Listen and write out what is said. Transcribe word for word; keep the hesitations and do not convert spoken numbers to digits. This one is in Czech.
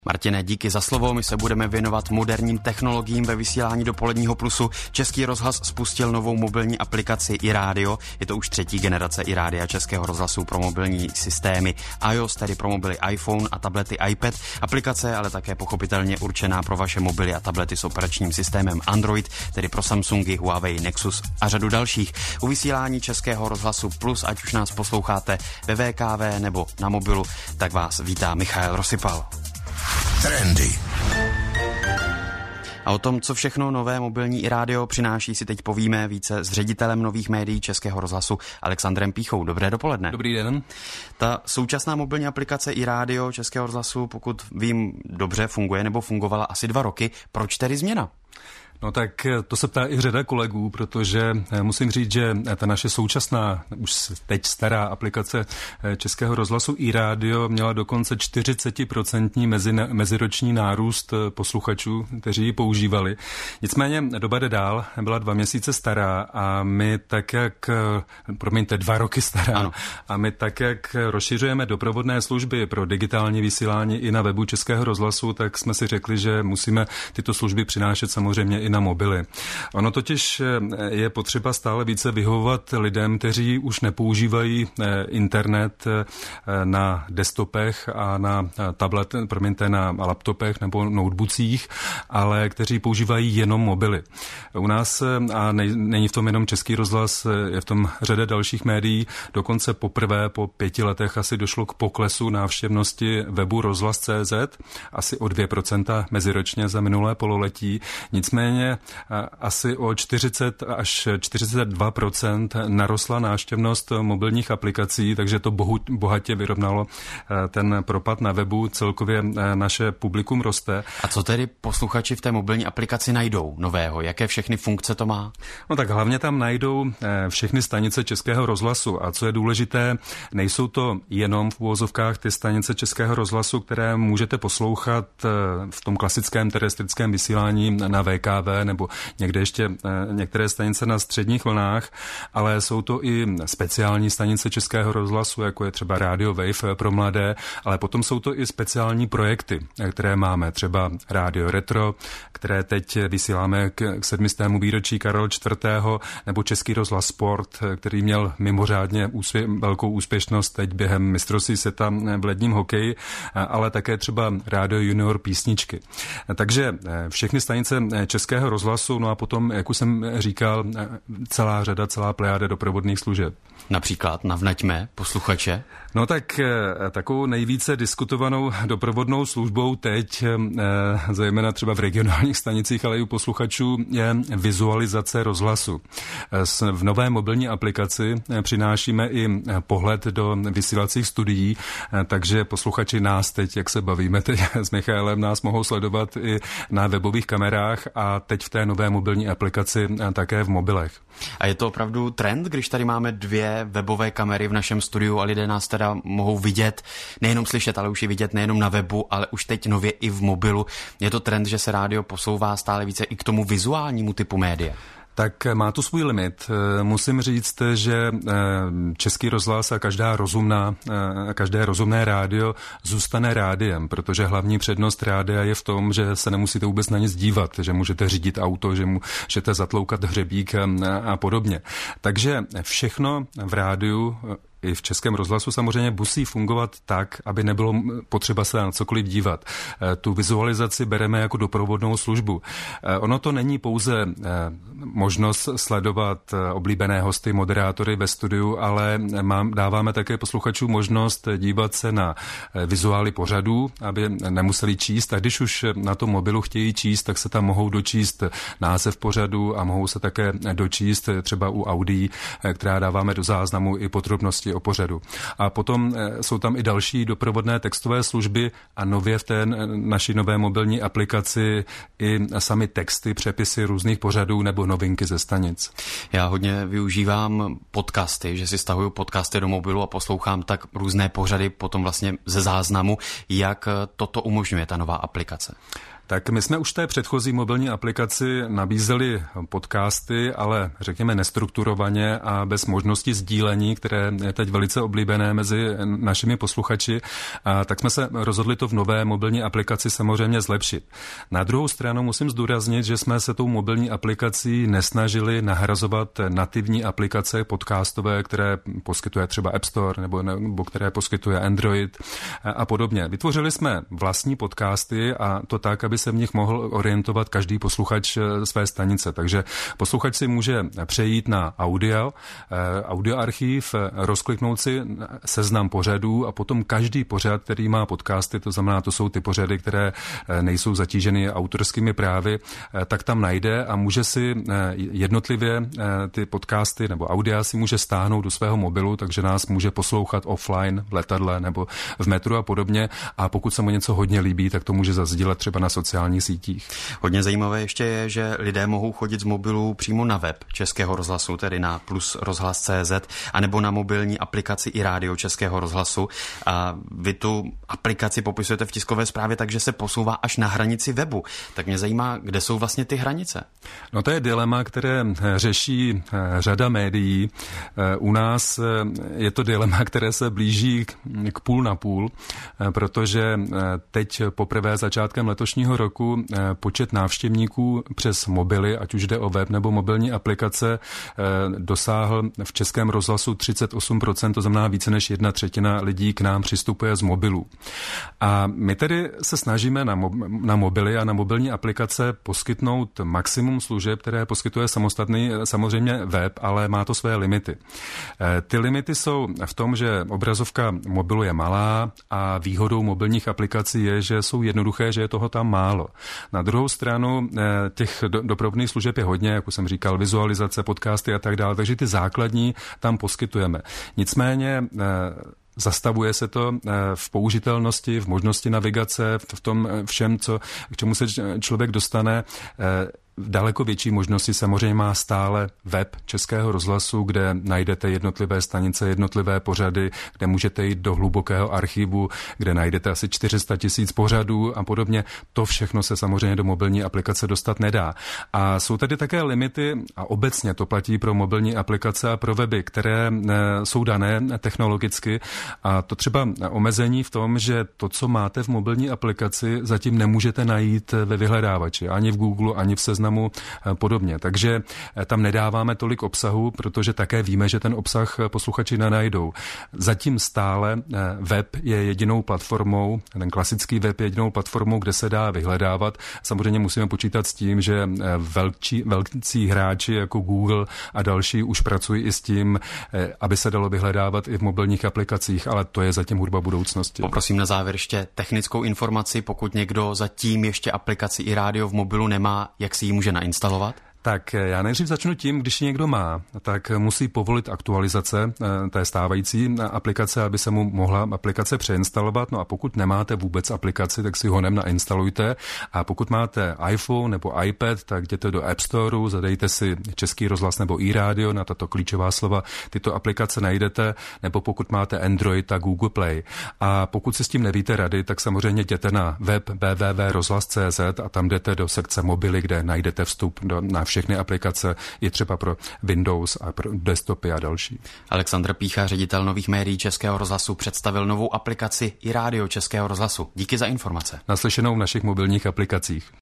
Martine, díky za slovo. My se budeme věnovat moderním technologiím ve vysílání Dopoledního plusu. Český rozhlas spustil novou mobilní aplikaci iRádio. Je to už třetí generace iRádia Českého rozhlasu pro mobilní systémy iOS, tedy pro mobily iPhone a tablety iPad. Aplikace je ale také pochopitelně určená pro vaše mobily a tablety s operačním systémem Android, tedy pro Samsungy, Huawei, Nexus a řadu dalších. U vysílání Českého rozhlasu Plus, ať už nás posloucháte ve V K V nebo na mobilu, tak vás vítá Michael Rosypal. Trendy. A o tom, co všechno nové mobilní iRádio přináší, si teď povíme více s ředitelem nových médií Českého rozhlasu Alexandrem Píchou. Dobré dopoledne. Dobrý den. Ta současná mobilní aplikace iRádio Českého rozhlasu, pokud vím, dobře funguje nebo fungovala asi dva roky. Proč tedy změna? No tak to se ptá i řada kolegů, protože musím říct, že ta naše současná, už teď stará aplikace Českého rozhlasu iRádio měla dokonce čtyřicet procent mezi, meziroční nárůst posluchačů, kteří ji používali. Nicméně doba jde dál, byla dva měsíce stará a my tak jak, promiňte, dva roky stará, ano. a my tak jak rozšiřujeme doprovodné služby pro digitální vysílání i na webu Českého rozhlasu, tak jsme si řekli, že musíme tyto služby přinášet samozřejmě i na mobily. Ono totiž je potřeba stále více vyhovovat lidem, kteří už nepoužívají internet na desktopech a na tablet, promiňte, na laptopech nebo notebookích, ale kteří používají jenom mobily. U nás, a není v tom jenom Český rozhlas, je v tom řada dalších médií, dokonce poprvé po pěti letech asi došlo k poklesu návštěvnosti webu rozhlas tečka cé zet, asi o dvě procenta meziročně za minulé pololetí. Nicméně asi o čtyřicet až čtyřicet dva procent narostla návštěvnost mobilních aplikací, takže to bohatě vyrovnalo ten propad na webu. Celkově naše publikum roste. A co tedy posluchači v té mobilní aplikaci najdou nového? Jaké všechny funkce to má? No tak hlavně tam najdou všechny stanice Českého rozhlasu. A co je důležité, nejsou to jenom v uvozovkách ty stanice Českého rozhlasu, které můžete poslouchat v tom klasickém terestrickém vysílání na V K V nebo někde ještě některé stanice na středních vlnách, ale jsou to i speciální stanice Českého rozhlasu, jako je třeba Radio Wave pro mladé, ale potom jsou to i speciální projekty, které máme, třeba Radio Retro, které teď vysíláme k sedmistému výročí Karla čtvrtého, nebo Český rozhlas Sport, který měl mimořádně úspě- velkou úspěšnost teď během mistrovství světa v ledním hokeji, ale také třeba Radio Junior Písničky. Takže všechny stanice Českého rozhlasu, no a potom, jak už jsem říkal, celá řada, celá plejáda doprovodných služeb. Například navnaďme posluchače. No tak takovou nejvíce diskutovanou doprovodnou službou teď, zejména třeba v regionálních stanicích, ale i u posluchačů, je vizualizace rozhlasu. V nové mobilní aplikaci přinášíme i pohled do vysílacích studií, takže posluchači nás teď, jak se bavíme teď s Michaelem, nás mohou sledovat i na webových kamerách a teď v té nové mobilní aplikaci také v mobilech. A je to opravdu trend, když tady máme dvě webové kamery v našem studiu a lidé nás teda mohou vidět, nejenom slyšet, ale už i vidět nejenom na webu, ale už teď nově i v mobilu. Je to trend, že se rádio posouvá stále více i k tomu vizuálnímu typu média? Tak má to svůj limit. Musím říct, že Český rozhlas a každá rozumná, každé rozumné rádio zůstane rádiem, protože hlavní přednost rádia je v tom, že se nemusíte vůbec na nic dívat, že můžete řídit auto, že můžete zatloukat hřebík a podobně. Takže všechno v rádiu i v Českém rozhlasu samozřejmě musí fungovat tak, aby nebylo potřeba se na cokoliv dívat. Tu vizualizaci bereme jako doprovodnou službu. Ono to není pouze možnost sledovat oblíbené hosty, moderátory ve studiu, ale dáváme také posluchačům možnost dívat se na vizuály pořadů, aby nemuseli číst. A když už na tom mobilu chtějí číst, tak se tam mohou dočíst název pořadu a mohou se také dočíst třeba u audií, která dáváme do záznamu, i podrobnosti o pořadu. A potom jsou tam i další doprovodné textové služby a nově v té naší nové mobilní aplikaci i sami texty, přepisy různých pořadů nebo novinky ze stanic. Já hodně využívám podcasty, že si stahuju podcasty do mobilu a poslouchám tak různé pořady potom vlastně ze záznamu. Jak toto umožňuje ta nová aplikace? Tak my jsme už té předchozí mobilní aplikaci nabízeli podcasty, ale řekněme nestrukturovaně a bez možnosti sdílení, které je teď velice oblíbené mezi našimi posluchači. A tak jsme se rozhodli to v nové mobilní aplikaci samozřejmě zlepšit. Na druhou stranu musím zdůraznit, že jsme se tou mobilní aplikací nesnažili nahrazovat nativní aplikace podcastové, které poskytuje třeba App Store nebo, nebo které poskytuje Android a podobně. Vytvořili jsme vlastní podcasty a to tak, aby se v nich mohl orientovat každý posluchač své stanice. Takže posluchač si může přejít na audio, audioarchiv, rozkliknout si seznam pořadů a potom každý pořad, který má podcasty, to znamená, to jsou ty pořady, které nejsou zatíženy autorskými právy, tak tam najde a může si jednotlivě ty podcasty nebo audia si může stáhnout do svého mobilu, takže nás může poslouchat offline v letadle nebo v metru a podobně. A pokud se mu něco hodně líbí, tak to může zasdílet třeba na sociálních sítích. Hodně zajímavé ještě je, že lidé mohou chodit z mobilu přímo na web Českého rozhlasu, tedy na plus rozhlas tečka cé zet, anebo na mobilní aplikaci i rádio Českého rozhlasu. A vy tu aplikaci popisujete v tiskové zprávě, takže se posouvá až na hranici webu. Tak mě zajímá, kde jsou vlastně ty hranice? No to je dilema, které řeší řada médií. U nás je to dilema, které se blíží k půl na půl, protože teď poprvé začátkem letošního roku počet návštěvníků přes mobily, ať už jde o web nebo mobilní aplikace, dosáhl v Českém rozhlasu třicet osm procent, to znamená více než jedna třetina lidí k nám přistupuje z mobilů. A my tedy se snažíme na, mo- na mobily a na mobilní aplikace poskytnout maximum služeb, které poskytuje samostatný samozřejmě web, ale má to své limity. Ty limity jsou v tom, že obrazovka mobilu je malá a výhodou mobilních aplikací je, že jsou jednoduché, že je toho tam málo. Na druhou stranu těch do, doprovodných služeb je hodně, jak už jsem říkal, vizualizace, podcasty a tak dále, takže ty základní tam poskytujeme. Nicméně zastavuje se to v použitelnosti, v možnosti navigace, v tom všem, co, k čemu se člověk dostane. V daleko větší možnosti samozřejmě má stále web Českého rozhlasu, kde najdete jednotlivé stanice, jednotlivé pořady, kde můžete jít do hlubokého archivu, kde najdete asi čtyři sta tisíc pořadů a podobně. To všechno se samozřejmě do mobilní aplikace dostat nedá. A jsou tady také limity, a obecně to platí pro mobilní aplikace a pro weby, které jsou dané technologicky. A to třeba omezení v tom, že to, co máte v mobilní aplikaci, zatím nemůžete najít ve vyhledávači, ani v Google, ani v Seznamu podobně. Takže tam nedáváme tolik obsahu, protože také víme, že ten obsah posluchači nenajdou. Zatím stále web je jedinou platformou, ten klasický web je jedinou platformou, kde se dá vyhledávat. Samozřejmě musíme počítat s tím, že velčí, velcí hráči jako Google a další už pracují i s tím, aby se dalo vyhledávat i v mobilních aplikacích, ale to je zatím hudba budoucnosti. Poprosím na závěr ještě technickou informaci, pokud někdo zatím ještě aplikaci i rádio v mobilu nemá, jak si ji může nainstalovat? Tak já nejdřív začnu tím, když někdo má, tak musí povolit aktualizace té stávající aplikace, aby se mu mohla aplikace přeinstalovat. No a pokud nemáte vůbec aplikaci, tak si ho honem nainstalujte. A pokud máte iPhone nebo iPad, tak jděte do App Storeu, zadejte si Český rozhlas nebo i rádio, na tato klíčová slova tyto aplikace najdete, nebo pokud máte Android a Google Play. A pokud si s tím nevíte rady, tak samozřejmě jděte na web w w w tečka rozhlas tečka cé zet a tam jdete do sekce mobily, kde najdete vstup do, na všechny aplikace, je třeba pro Windows a pro desktopy a další. Alexandr Pícha, ředitel nových médií Českého rozhlasu, představil novou aplikaci i rádio Českého rozhlasu. Díky za informace. Naslyšenou v našich mobilních aplikacích.